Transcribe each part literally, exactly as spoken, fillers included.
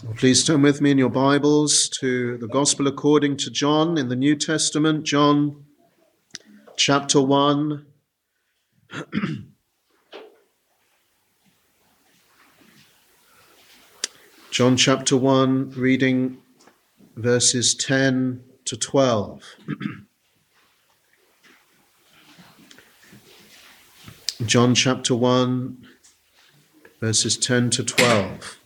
Please turn with me in your Bibles to the Gospel according to John in the New Testament, John chapter one. John chapter one, reading verses ten to twelve. John chapter one, verses ten to twelve.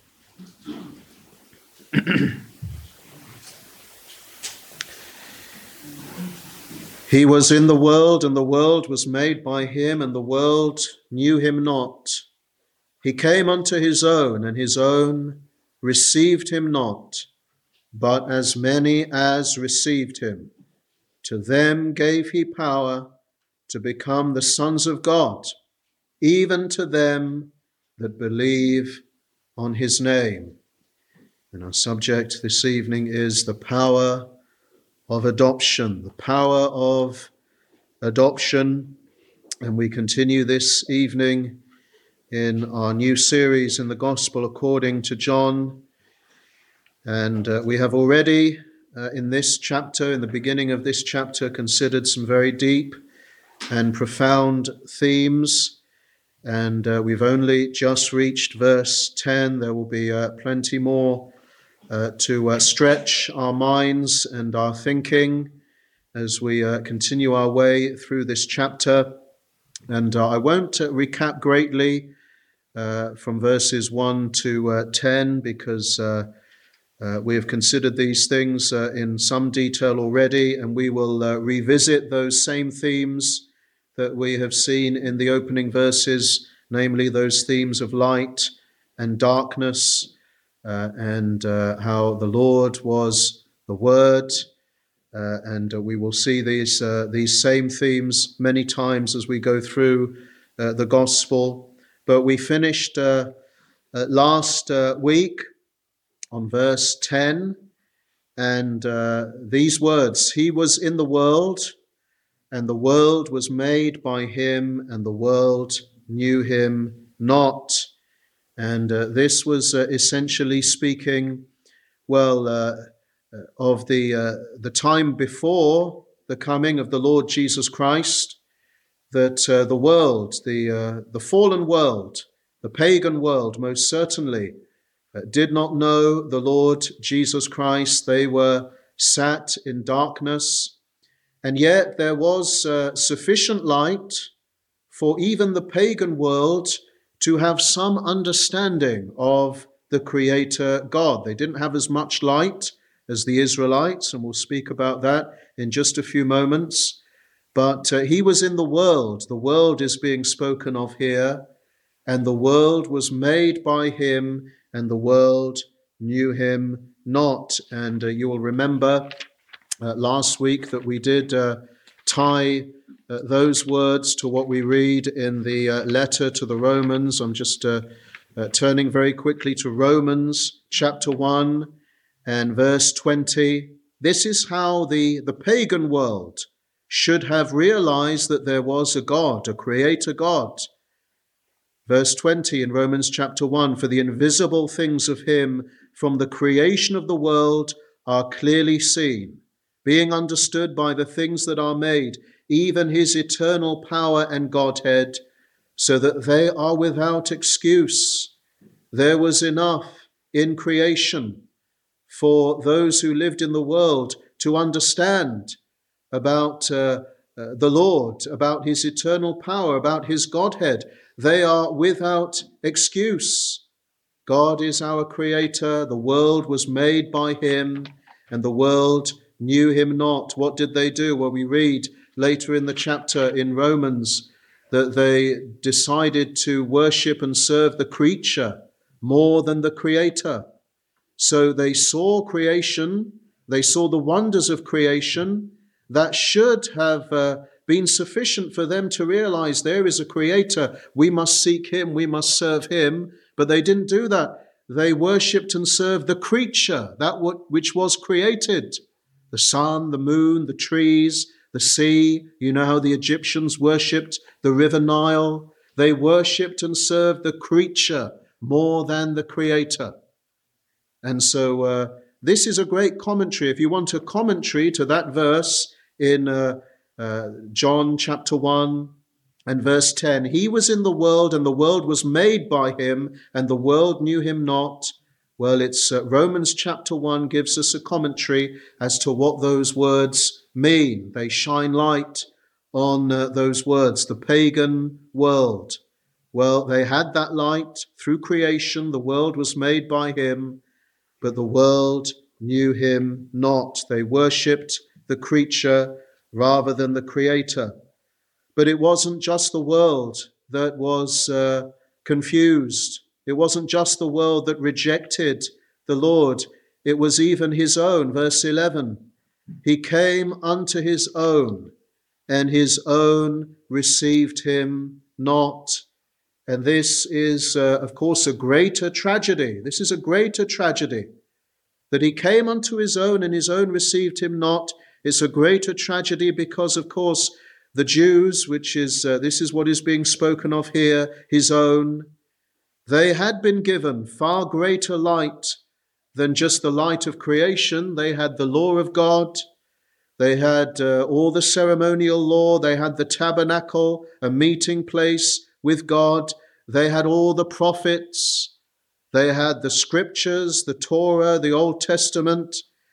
He was in the world, and the world was made by him, and the world knew him not. He came unto his own, and his own received him not. But as many as received him, to them gave he power to become the sons of God, even to them that believe on his name. And our subject this evening is the power of adoption, the power of adoption. And we continue this evening in our new series in the Gospel according to John. And uh, we have already uh, in this chapter, in the beginning of this chapter, considered some very deep and profound themes. And uh, we've only just reached verse ten. There will be uh, plenty more Uh, to uh, stretch our minds and our thinking as we uh, continue our way through this chapter. And uh, I won't uh, recap greatly uh, from verses one to uh, ten because uh, uh, we have considered these things uh, in some detail already, and we will uh, revisit those same themes that we have seen in the opening verses, namely those themes of light and darkness, Uh, and uh, how the Lord was the Word, uh, and uh, we will see these uh, these same themes many times as we go through uh, the Gospel. But we finished uh, uh, last uh, week on verse ten, and uh, these words: "He was in the world, and the world was made by him, and the world knew him not." And uh, this was uh, essentially speaking, well, uh, of the uh, the time before the coming of the Lord Jesus Christ, that uh, the world, the uh, the fallen world, the pagan world, most certainly uh, did not know the Lord Jesus Christ. They were sat in darkness, and yet there was uh, sufficient light for even the pagan world to have some understanding of the Creator God. They didn't have as much light as the Israelites, and we'll speak about that in just a few moments. But uh, he was in the world. The world is being spoken of here, and the world was made by him, and the world knew him not. And uh, you will remember uh, last week that we did uh, tie Uh, those words to what we read in the uh, letter to the Romans. I'm just uh, uh, turning very quickly to Romans chapter one and verse twenty. This is how the, the pagan world should have realized that there was a God, a creator God. Verse twenty in Romans chapter one, "For the invisible things of him from the creation of the world are clearly seen, being understood by the things that are made, even his eternal power and Godhead, so that they are without excuse." There was enough in creation for those who lived in the world to understand about uh, uh, the Lord, about his eternal power, about his Godhead. They are without excuse. God is our creator. The world was made by him, and the world knew him not. What did they do? Well, we read later in the chapter in Romans that they decided to worship and serve the creature more than the creator. So they saw creation, they saw the wonders of creation that should have uh, been sufficient for them to realize there is a creator. We must seek him, we must serve him. But they didn't do that. They worshipped and served the creature, that which was created. The sun, the moon, the trees, the sea. You know how the Egyptians worshipped the river Nile. They worshipped and served the creature more than the creator. And so uh, this is a great commentary. If you want a commentary to that verse in uh, uh, John chapter one and verse ten, he was in the world and the world was made by him and the world knew him not. Well, it's uh, Romans chapter one gives us a commentary as to what those words mean. They shine light on uh, those words, the pagan world. Well, they had that light through creation. The world was made by him, but the world knew him not. They worshipped the creature rather than the creator. But it wasn't just the world that was uh, confused. It wasn't just the world that rejected the Lord. It was even his own. Verse eleven, he came unto his own, and his own received him not. And this is, uh, of course, a greater tragedy. This is a greater tragedy. That he came unto his own and his own received him not. It's a greater tragedy because, of course, the Jews, which is, uh, this is what is being spoken of here, his own, they had been given far greater light than just the light of creation. They had the law of God. They had uh, all the ceremonial law. They had the tabernacle, a meeting place with God. They had all the prophets. They had the scriptures, the Torah, the Old Testament.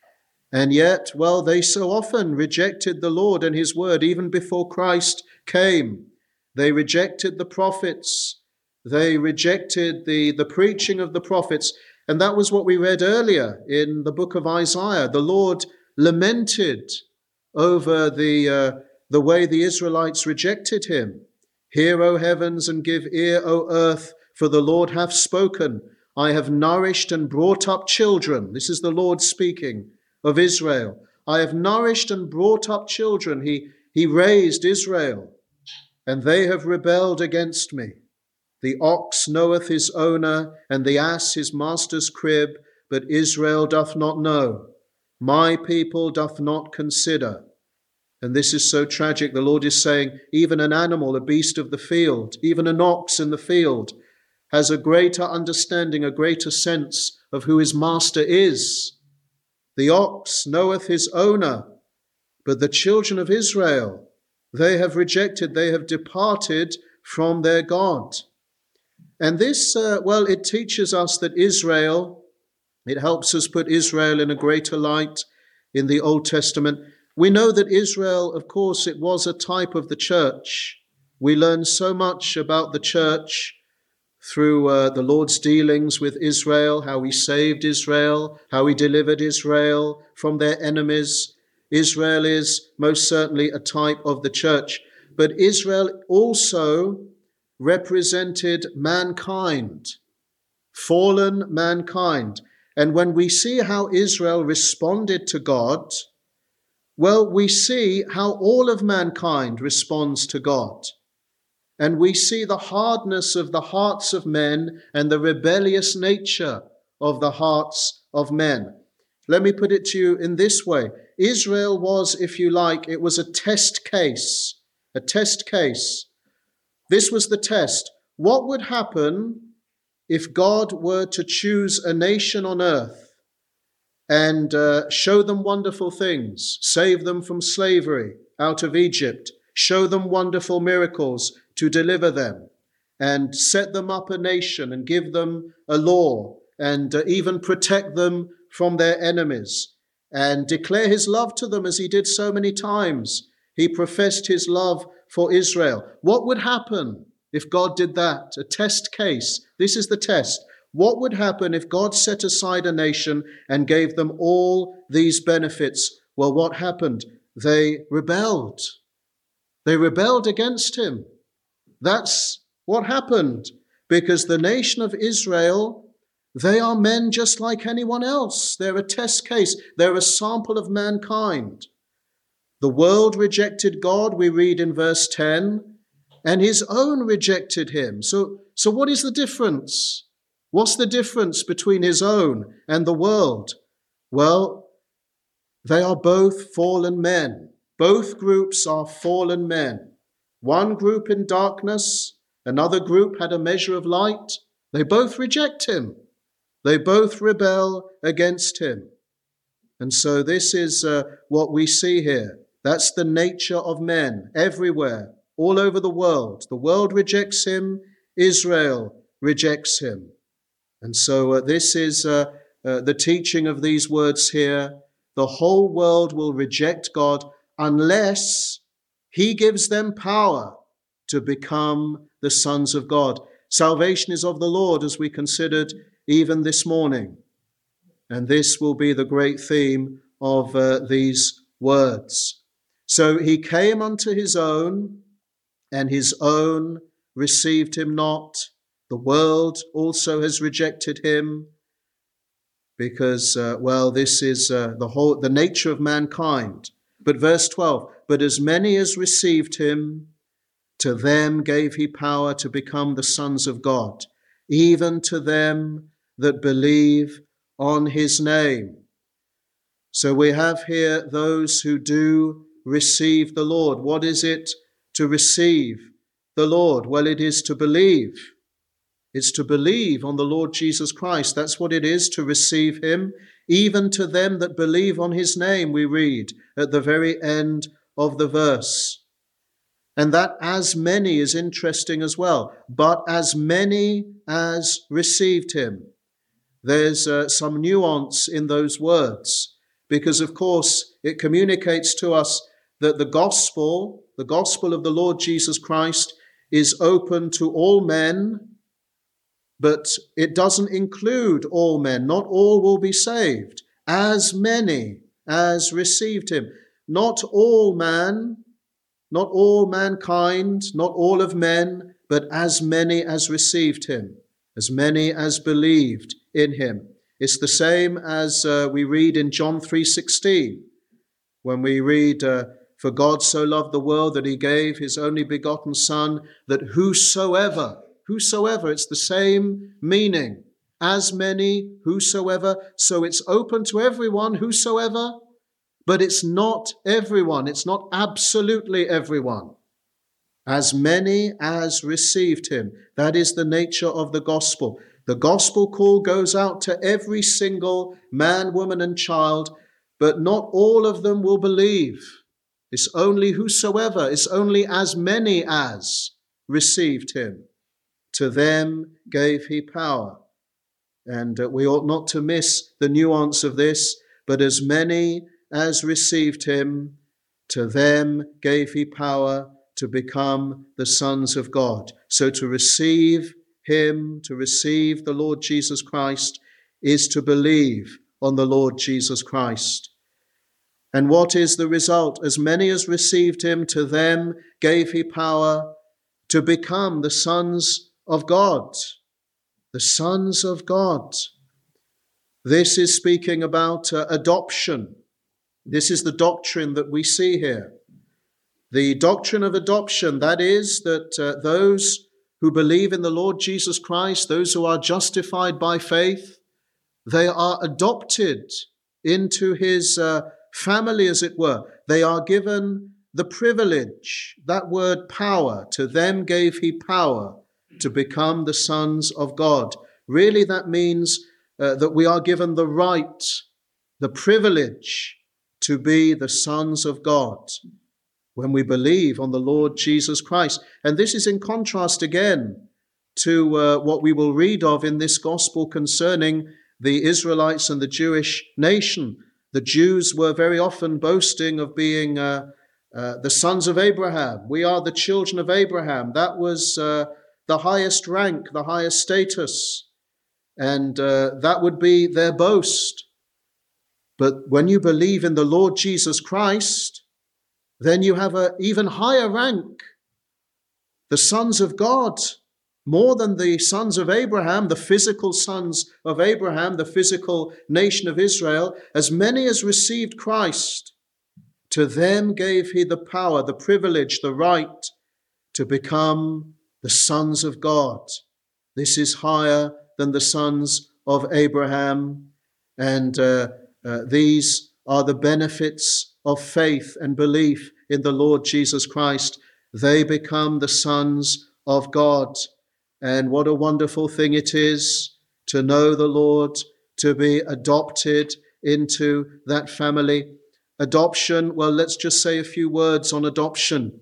And yet, well, they so often rejected the Lord and his word even before Christ came. They rejected the prophets. They rejected the, the preaching of the prophets. And that was what we read earlier in the book of Isaiah. The Lord lamented over the, uh, the way the Israelites rejected him. Hear, O heavens, and give ear, O earth, for the Lord hath spoken. I have nourished and brought up children. This is the Lord speaking of Israel. I have nourished and brought up children. He, he raised Israel, and they have rebelled against me. The ox knoweth his owner, and the ass his master's crib, but Israel doth not know. My people doth not consider. And this is so tragic. The Lord is saying, even an animal, a beast of the field, even an ox in the field, has a greater understanding, a greater sense of who his master is. The ox knoweth his owner, but the children of Israel, they have rejected, they have departed from their God. And this, uh, well, it teaches us that Israel, it helps us put Israel in a greater light in the Old Testament. We know that Israel, of course, it was a type of the church. We learn so much about the church through uh, the Lord's dealings with Israel, how he saved Israel, how he delivered Israel from their enemies. Israel is most certainly a type of the church. But Israel also represented mankind, fallen mankind. And when we see how Israel responded to God, well, we see how all of mankind responds to God. And we see the hardness of the hearts of men and the rebellious nature of the hearts of men. Let me put it to you in this way. Israel was, if you like, it was a test case, a test case. This was the test. What would happen if God were to choose a nation on earth and uh, show them wonderful things, save them from slavery out of Egypt, show them wonderful miracles to deliver them, and set them up a nation and give them a law, and uh, even protect them from their enemies, and declare his love to them as he did so many times. He professed his love for Israel. What would happen if God did that? A test case. This is the test. What would happen if God set aside a nation and gave them all these benefits? Well, what happened? They rebelled. They rebelled against him. That's what happened, because the nation of Israel, they are men just like anyone else. They're a test case. They're a sample of mankind. The world rejected God, we read in verse ten, and his own rejected him. So, so what is the difference? What's the difference between his own and the world? Well, they are both fallen men. Both groups are fallen men. One group in darkness, another group had a measure of light. They both reject him. They both rebel against him. And so this is uh, what we see here. That's the nature of men everywhere, all over the world. The world rejects him. Israel rejects him. And so uh, this is uh, uh, the teaching of these words here. The whole world will reject God unless he gives them power to become the sons of God. Salvation is of the Lord, as we considered even this morning. And this will be the great theme of uh, these words. So he came unto his own, and his own received him not. The world also has rejected him, because, uh, well, this is uh, the whole the nature of mankind. But verse twelve, but as many as received him, to them gave he power to become the sons of God, even to them that believe on his name. So we have here those who do receive the Lord. What is it to receive the Lord? Well, it is to believe. It's to believe on the Lord Jesus Christ. That's what it is, to receive him. Even to them that believe on his name, we read at the very end of the verse. And that as many is interesting as well. But as many as received him. There's uh, some nuance in those words, because of course it communicates to us that the gospel, the gospel of the Lord Jesus Christ, is open to all men, but it doesn't include all men. Not all will be saved. As many as received him. Not all man, not all mankind, not all of men, but as many as received him, as many as believed in him. It's the same as uh, we read in John three sixteen, when we read, uh, for God so loved the world that he gave his only begotten Son, that whosoever, whosoever, it's the same meaning, as many, whosoever. So it's open to everyone, whosoever, but it's not everyone. It's not absolutely everyone. As many as received him. That is the nature of the gospel. The gospel call goes out to every single man, woman, and child, but not all of them will believe. It's only whosoever, it's only as many as received him. To them gave he power. And uh, we ought not to miss the nuance of this, but as many as received him, to them gave he power to become the sons of God. So to receive him, to receive the Lord Jesus Christ, is to believe on the Lord Jesus Christ. And what is the result? As many as received him, to them gave he power to become the sons of God. The sons of God. This is speaking about uh, adoption. This is the doctrine that we see here. The doctrine of adoption, that is, that uh, those who believe in the Lord Jesus Christ, those who are justified by faith, they are adopted into his uh, family, as it were. They are given the privilege, that word power, to them gave he power to become the sons of God. Really, that means uh, that we are given the right, the privilege to be the sons of God when we believe on the Lord Jesus Christ. And this is in contrast again to uh, what we will read of in this gospel concerning the Israelites and the Jewish nation. The Jews were very often boasting of being uh, uh, the sons of Abraham. We are the children of Abraham. That was uh, the highest rank, the highest status. And uh, that would be their boast. But when you believe in the Lord Jesus Christ, then you have an even higher rank. The sons of God, more than the sons of Abraham, the physical sons of Abraham, the physical nation of Israel, as many as received Christ, to them gave he the power, the privilege, the right to become the sons of God. This is higher than the sons of Abraham, and uh, uh, these are the benefits of faith and belief in the Lord Jesus Christ. They become the sons of God. And what a wonderful thing it is to know the Lord, to be adopted into that family. Adoption, well, let's just say a few words on adoption.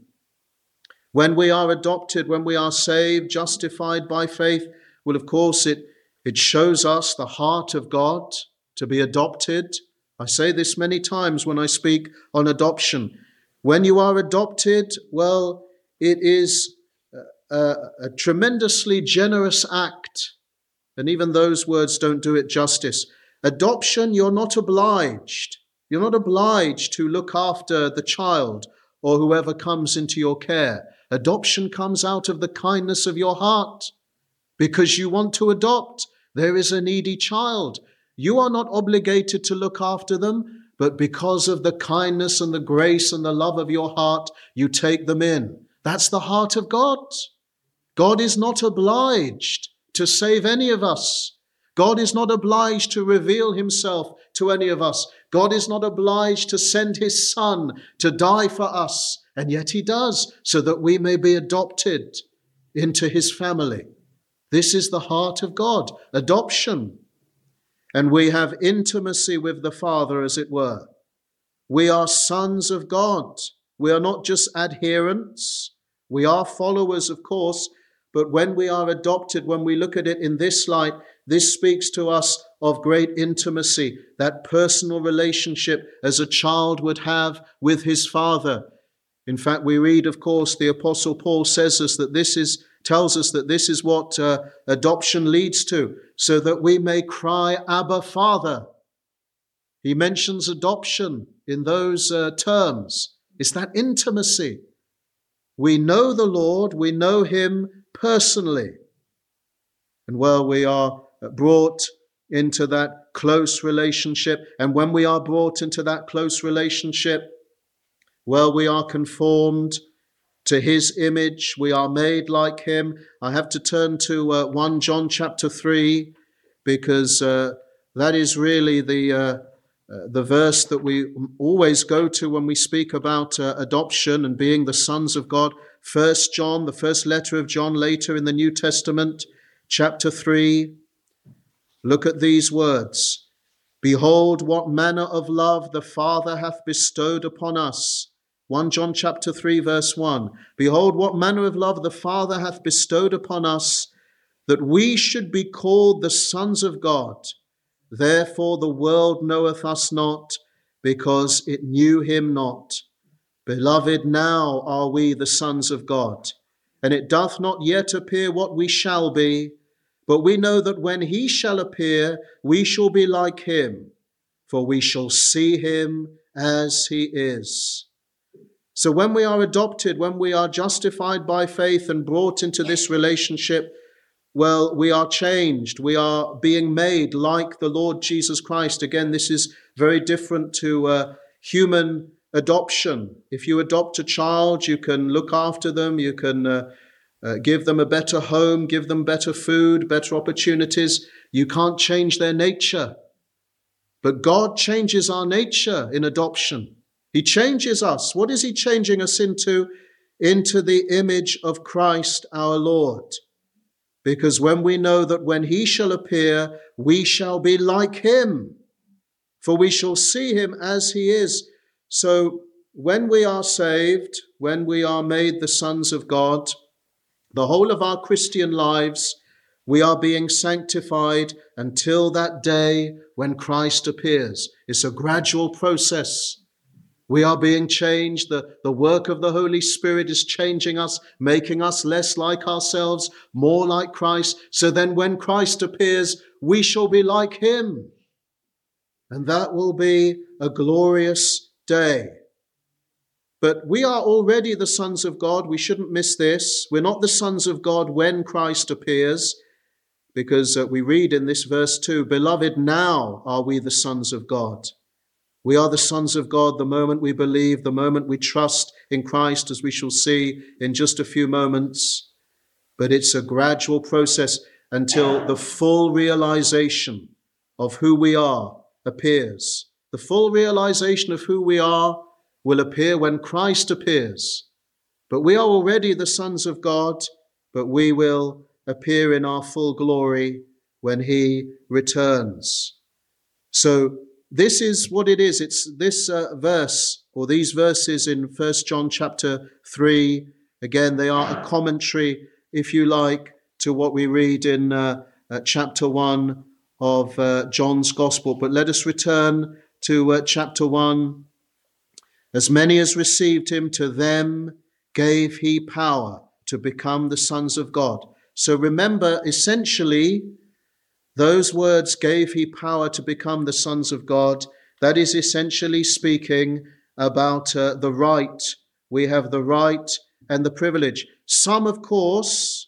When we are adopted, when we are saved, justified by faith, well, of course, it, it shows us the heart of God to be adopted. I say this many times when I speak on adoption. When you are adopted, well, it is a, a tremendously generous act. And even those words don't do it justice. Adoption, you're not obliged. You're not obliged to look after the child or whoever comes into your care. Adoption comes out of the kindness of your heart because you want to adopt. There is a needy child. You are not obligated to look after them, but because of the kindness and the grace and the love of your heart, you take them in. That's the heart of God. God is not obliged to save any of us. God is not obliged to reveal himself to any of us. God is not obliged to send his Son to die for us. And yet he does, so that we may be adopted into his family. This is the heart of God, adoption. And we have intimacy with the Father, as it were. We are sons of God. We are not just adherents. We are followers, of course, but when we are adopted, when we look at it in this light, this speaks to us of great intimacy, that personal relationship as a child would have with his father. In fact, we read, of course, the Apostle Paul says us that this is, tells us that this is what uh, adoption leads to, so that we may cry, Abba, Father. He mentions adoption in those uh, terms. It's that intimacy. We know the Lord, we know him personally. And well, we are brought into that close relationship. And when we are brought into that close relationship, well, we are conformed to his image. We are made like him. I have to turn to uh, First John chapter three, because uh, that is really the uh, uh, the verse that we always go to when we speak about uh, adoption and being the sons of God. First John, the first letter of John later in the New Testament, chapter three. Look at these words. Behold, what manner of love the Father hath bestowed upon us. First John chapter three, verse one. Behold, what manner of love the Father hath bestowed upon us, that we should be called the sons of God. Therefore the world knoweth us not, because it knew him not. Beloved, now are we the sons of God, and it doth not yet appear what we shall be, but we know that when he shall appear, we shall be like him, for we shall see him as he is. So when we are adopted, when we are justified by faith and brought into this relationship, well, we are changed. We are being made like the Lord Jesus Christ. Again, this is very different to uh, human adoption. If you adopt a child, you can look after them, you can uh, uh, give them a better home, give them better food, better opportunities. You can't change their nature. But God changes our nature in adoption. He changes us. What is he changing us into? Into the image of Christ our Lord. Because when we know that when he shall appear, we shall be like him, for we shall see him as he is. So when we are saved, when we are made the sons of God, the whole of our Christian lives, we are being sanctified until that day when Christ appears. It's a gradual process. We are being changed. The, the work of the Holy Spirit is changing us, making us less like ourselves, more like Christ. So then when Christ appears, we shall be like him. And that will be a glorious day. But we are already the sons of God. We shouldn't miss this. We're not the sons of God when Christ appears, because uh, we read in this verse two, Beloved, now are we the sons of God. We are the sons of God the moment we believe, the moment we trust in Christ, as we shall see in just a few moments. But it's a gradual process until the full realization of who we are appears. The full realization of who we are will appear when Christ appears. But we are already the sons of God, but we will appear in our full glory when he returns. So this is what it is. It's this uh, verse, or these verses in First John chapter three. Again, they are a commentary, if you like, to what we read in uh, uh, chapter one of uh, John's Gospel. But let us return to uh, chapter one. As many as received him, to them gave he power to become the sons of God. So remember, essentially, those words, gave he power to become the sons of God, that is essentially speaking about uh, the right. We have the right and the privilege. Some, of course,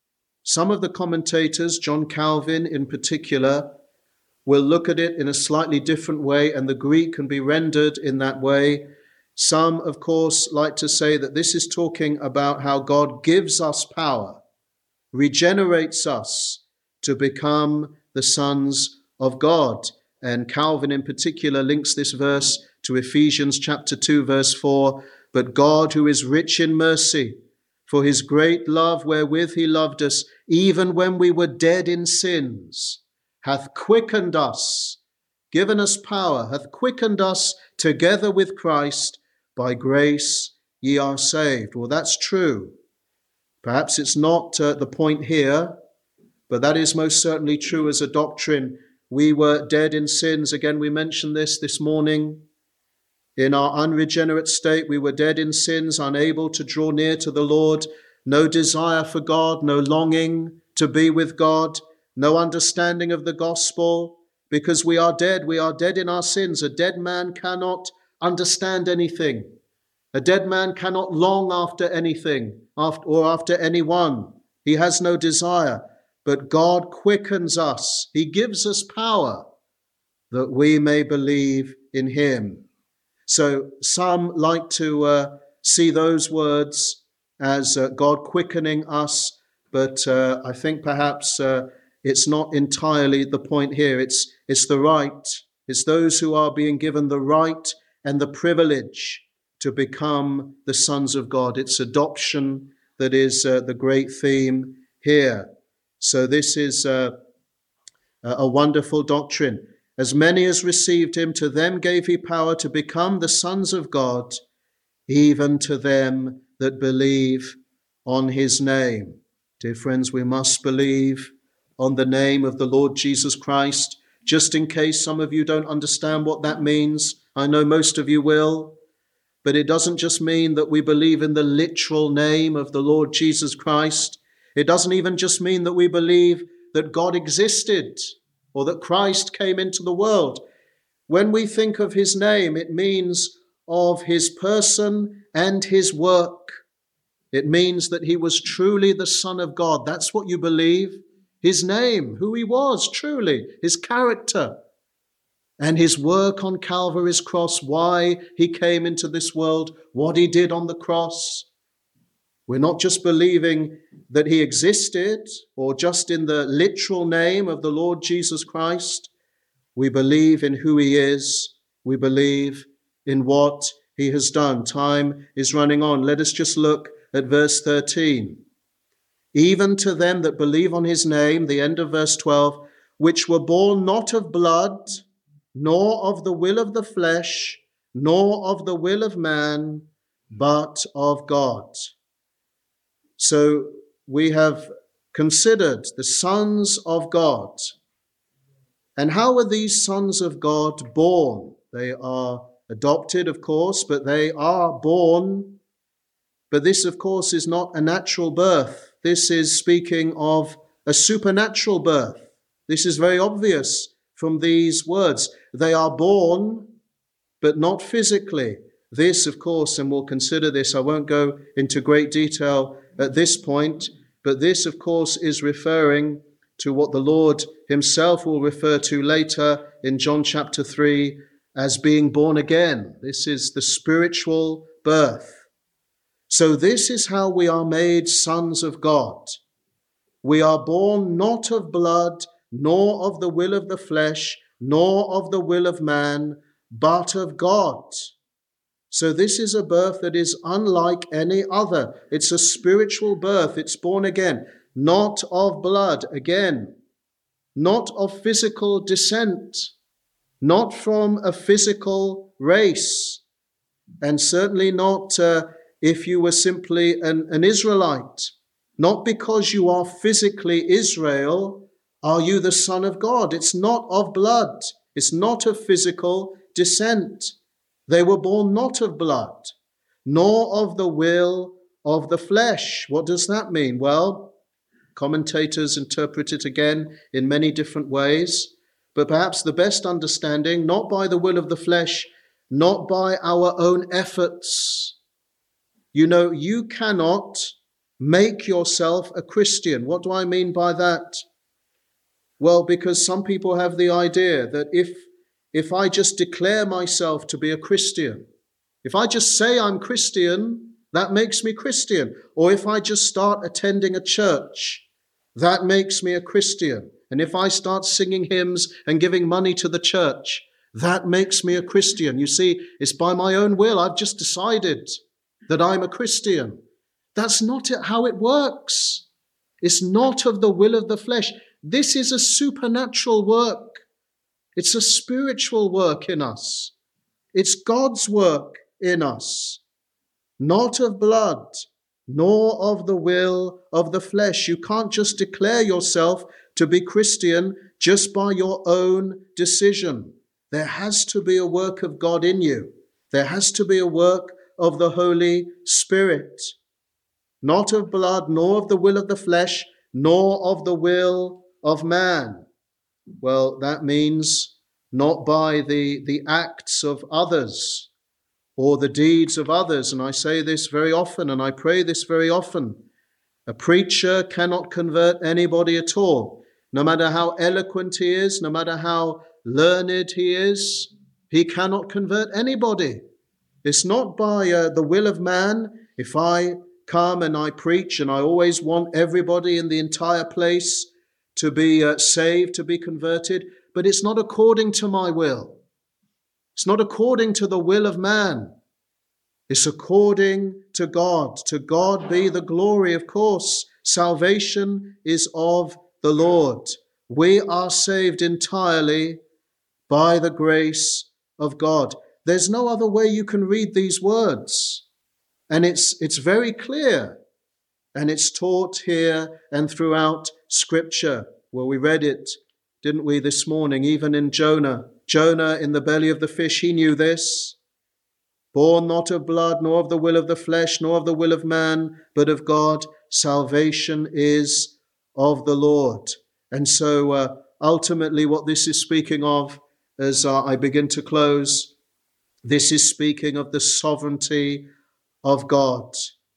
some of the commentators, John Calvin in particular, will look at it in a slightly different way, and the Greek can be rendered in that way. Some, of course, like to say that this is talking about how God gives us power, regenerates us to become the sons of God. And Calvin in particular links this verse to Ephesians chapter two, verse four. But God, who is rich in mercy, for his great love wherewith he loved us, even when we were dead in sins, hath quickened us, given us power, hath quickened us together with Christ. By grace ye are saved. Well, that's true. Perhaps it's not uh, the point here, but that is most certainly true as a doctrine. We were dead in sins. Again, we mentioned this this morning. In our unregenerate state, we were dead in sins, unable to draw near to the Lord, no desire for God, no longing to be with God, no understanding of the gospel, because we are dead. We are dead in our sins. A dead man cannot understand anything. A dead man cannot long after anything or after anyone. He has no desire. But God quickens us. He gives us power that we may believe in him. So some like to uh, see those words as uh, God quickening us, but uh, I think perhaps uh, it's not entirely the point here. It's, it's the right. It's those who are being given the right and the privilege to become the sons of God. It's adoption that is uh, the great theme here. So this is uh, a wonderful doctrine. As many as received him, to them gave he power to become the sons of God, even to them that believe on his name. Dear friends, we must believe on the name of the Lord Jesus Christ. Just in case some of you don't understand what that means, I know most of you will. But it doesn't just mean that we believe in the literal name of the Lord Jesus Christ. It doesn't even just mean that we believe that God existed or that Christ came into the world. When we think of his name, it means of his person and his work. It means that he was truly the Son of God. That's what you believe. His name, who he was truly, his character. And his work on Calvary's cross, why he came into this world, what he did on the cross. We're not just believing that he existed or just in the literal name of the Lord Jesus Christ. We believe in who he is. We believe in what he has done. Time is running on. Let us just look at verse thirteen. Even to them that believe on his name, the end of verse twelve, which were born not of blood, nor of the will of the flesh, nor of the will of man, but of God. So we have considered the sons of God. And how are these sons of God born? They are adopted, of course, but they are born. But this, of course, is not a natural birth. This is speaking of a supernatural birth. This is very obvious from these words. They are born, but not physically. This, of course, and we'll consider this, I won't go into great detail at this point, but this, of course, is referring to what the Lord himself will refer to later in John chapter three as being born again. This is the spiritual birth. So this is how we are made sons of God. We are born not of blood, nor of the will of the flesh, nor of the will of man, but of God. So this is a birth that is unlike any other. It's a spiritual birth. It's born again, not of blood, again, not of physical descent, not from a physical race, and certainly not uh, if you were simply an, an Israelite. Not because you are physically Israel are you the son of God. It's not of blood. It's not of physical descent. They were born not of blood, nor of the will of the flesh. What does that mean? Well, commentators interpret it again in many different ways, but perhaps the best understanding, not by the will of the flesh, not by our own efforts. You know, you cannot make yourself a Christian. What do I mean by that? Well, because some people have the idea that if, if I just declare myself to be a Christian, if I just say I'm Christian, that makes me Christian. Or if I just start attending a church, that makes me a Christian. And if I start singing hymns and giving money to the church, that makes me a Christian. You see, it's by my own will. I've just decided that I'm a Christian. That's not how it works. It's not of the will of the flesh. This is a supernatural work. It's a spiritual work in us. It's God's work in us, not of blood, nor of the will of the flesh. You can't just declare yourself to be Christian just by your own decision. There has to be a work of God in you. There has to be a work of the Holy Spirit, not of blood, nor of the will of the flesh, nor of the will of man. Well, that means not by the, the acts of others or the deeds of others. And I say this very often, and I pray this very often. A preacher cannot convert anybody at all. No matter how eloquent he is, no matter how learned he is, he cannot convert anybody. It's not by uh, the will of man. If I come and I preach and I always want everybody in the entire place to be uh, saved, to be converted, but it's not according to my will. It's not according to the will of man. It's according to God. To God be the glory, of course. Salvation is of the Lord. We are saved entirely by the grace of God. There's no other way you can read these words. And it's, it's very clear. And it's taught here and throughout Scripture. Well, we read it, didn't we, this morning, even in Jonah. Jonah in the belly of the fish, he knew this. Born not of blood, nor of the will of the flesh, nor of the will of man, but of God. Salvation is of the Lord. And so uh, ultimately what this is speaking of, as uh, I begin to close, this is speaking of the sovereignty of God.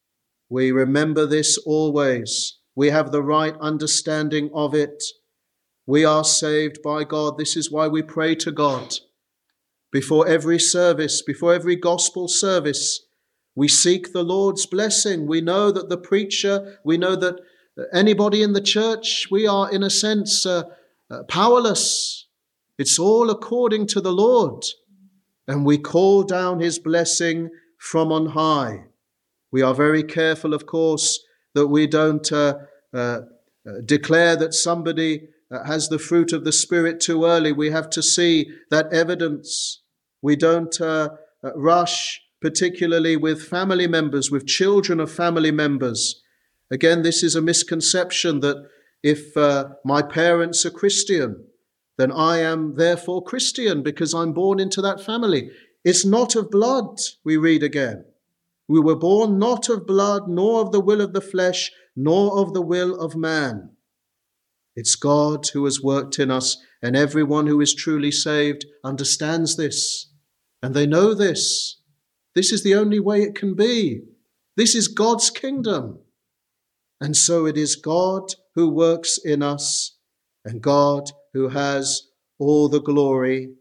We remember this always. We have the right understanding of it. We are saved by God. This is why we pray to God. Before every service, before every gospel service, we seek the Lord's blessing. We know that the preacher, we know that anybody in the church, we are in a sense uh, uh, powerless. It's all according to the Lord. And we call down his blessing from on high. We are very careful, of course, that we don't uh, uh, declare that somebody uh, has the fruit of the Spirit too early. We have to see that evidence. We don't uh, uh, rush, particularly with family members, with children of family members. Again, this is a misconception that if uh, my parents are Christian, then I am therefore Christian because I'm born into that family. It's not of blood, we read again. We were born not of blood, nor of the will of the flesh, nor of the will of man. It's God who has worked in us, and everyone who is truly saved understands this, and they know this. This is the only way it can be. This is God's kingdom. And so it is God who works in us, and God who has all the glory.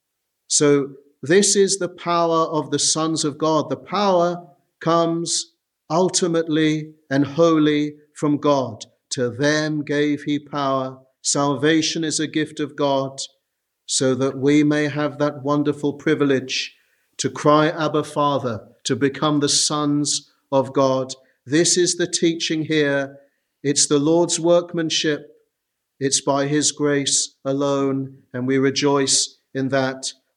So this is the power of the sons of God. The power comes ultimately and wholly from God. To them gave he power. Salvation is a gift of God, so that we may have that wonderful privilege to cry, Abba, Father, to become the sons of God. This is the teaching here. It's the Lord's workmanship. It's by his grace alone, and we rejoice in that